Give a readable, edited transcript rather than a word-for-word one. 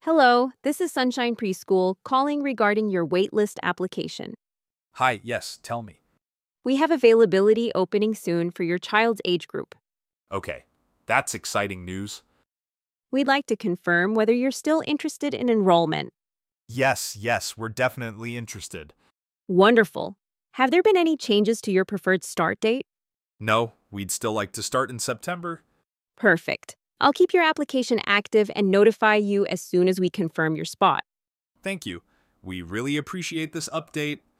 Hello, this is Sunshine Preschool calling regarding your waitlist application. Hi, yes, tell me. We have availability opening soon for your child's age group. Okay, that's exciting news. We'd like to confirm whether you're still interested in enrollment. Yes, we're definitely interested. Wonderful. Have there been any changes to your preferred start date? No, we'd still like to start in September. Perfect. I'll keep your application active and notify you as soon as we confirm your spot. Thank you. We really appreciate this update.